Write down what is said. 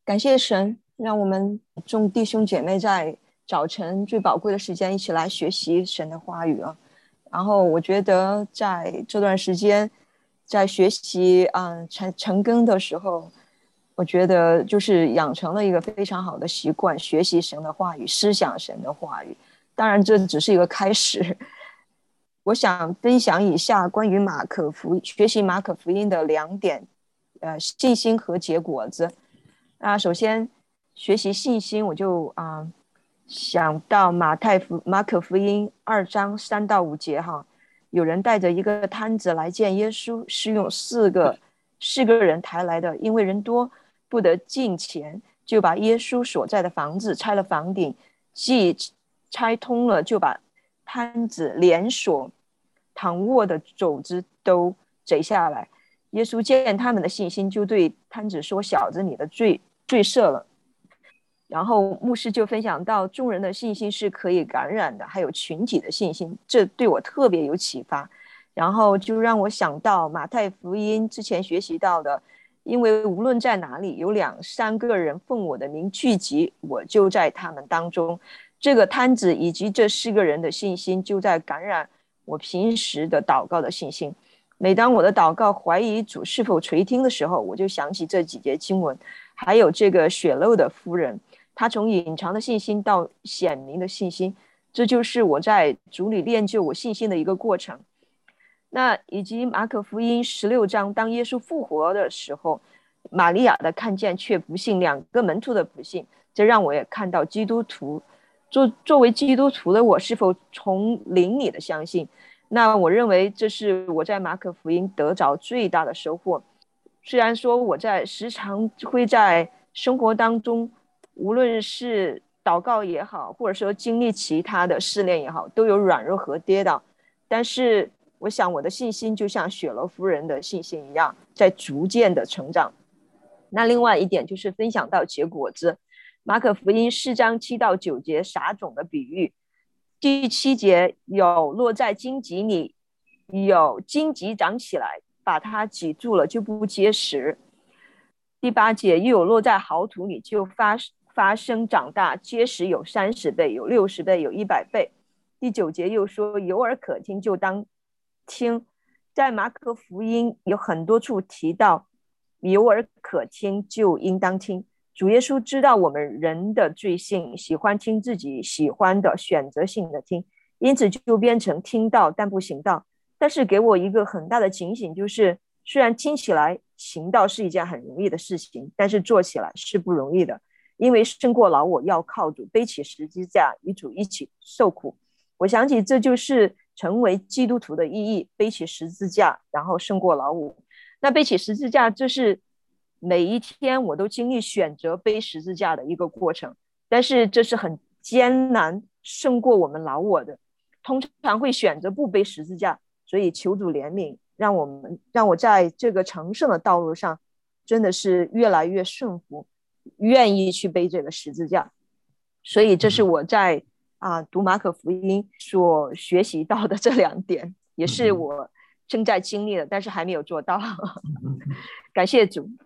感谢神，让我们众弟兄姐妹在早晨最宝贵的时间一起来学习神的话语啊。然后我觉得在这段时间，在学习晨更的时候，我觉得就是养成了一个非常好的习惯，学习神的话语，思想神的话语。当然，这只是一个开始。我想分享以下关于学习马可福音的2点，信心和结果子。首先学习信心，我就想到马可福音2章3到5节哈，有人带着一个摊子来见耶稣，是用四个人抬来的，因为人多不得进前，就把耶稣所在的房子拆了房顶，既拆通了，就把摊子连锁躺卧的肘子都贼下来。耶稣见他们的信心，就对摊子说：小子，你的罪赦了。然后牧师就分享到，众人的信心是可以感染的，还有群体的信心，这对我特别有启发。然后就让我想到马太福音之前学习到的，因为无论在哪里有2、3个人奉我的名聚集，我就在他们当中。这个摊子以及这4个人的信心，就在感染我平时的祷告的信心。每当我的祷告怀疑主是否垂听的时候，我就想起这几节经文，还有这个血漏的妇人，她从隐藏的信心到显明的信心，这就是我在主里练就我信心的一个过程。那以及马可福音16章，当耶稣复活的时候，玛利亚的看见却不信，2个门徒的不信，这让我也看到基督徒作为基督徒的我是否从灵里的相信。那我认为这是我在马可福音得着最大的收获。虽然说我时常会在生活当中，无论是祷告也好，或者说经历其他的试炼也好，都有软弱和跌倒，但是我想我的信心就像雪罗夫人的信心一样，在逐渐的成长。那另外一点就是分享到结果子，马可福音4章7到9节撒种的比喻，第7节有落在荆棘里，有荆棘长起来，把它挤住了就不结实。第8节又有落在好土里，就发生长大，结实有30倍，有60倍，有100倍。第9节又说有耳可听就当听。在马可福音有很多处提到有耳可听就应当听。主耶稣知道我们人的罪性，喜欢听自己喜欢的，选择性的听，因此就变成听到但不行道。但是给我一个很大的警醒，就是虽然听起来行道是一件很容易的事情，但是做起来是不容易的，因为胜过老我要靠主，背起十字架与主一起受苦。我想起这就是成为基督徒的意义，背起十字架，然后胜过老我。那背起十字架，这是每一天我都经历选择背十字架的一个过程，但是这是很艰难，胜过我们老我的，通常会选择不背十字架。所以求主怜悯，让我在这个成圣的道路上真的是越来越顺服，愿意去背这个十字架。所以这是我在读马可福音所学习到的这2点，也是我正在经历的，但是还没有做到。感谢主。